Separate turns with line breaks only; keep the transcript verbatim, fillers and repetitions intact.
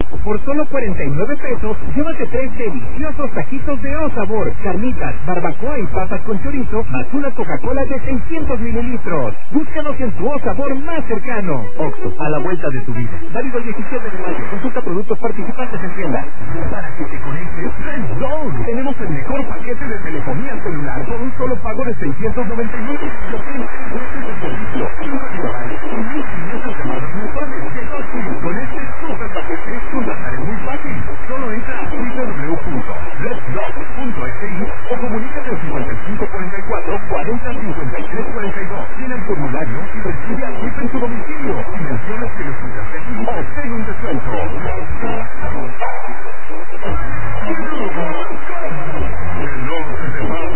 Por solo cuarenta y nueve pesos, llévate tres deliciosos taquitos de O Sabor, carnitas, barbacoa y papas con chorizo, más una Coca-Cola de seiscientos mililitros. Búscanos en tu O Sabor más cercano. Oxxo, a la vuelta de tu vida. Válido el diecisiete de mayo. Consulta productos participantes en tienda. Para que te conectes, Red Zone. Tenemos el mejor paquete de telefonía celular por un solo pago de seiscientos noventa y nueve. Lo tienes en de servicio, un restaurante, y mil quinientas llamadas mensuales. Que no tienes con este super paquete. Contratar es muy fácil. Solo entra a w w w punto red zone punto s i o comunícate al cincuenta y cinco cuarenta y cuatro cuarenta cincuenta y tres cuarenta y dos. Tiene el formulario y recibe a Chip en su domicilio. Y mencionas que lo escuchaste aquí. Obtén un descuento.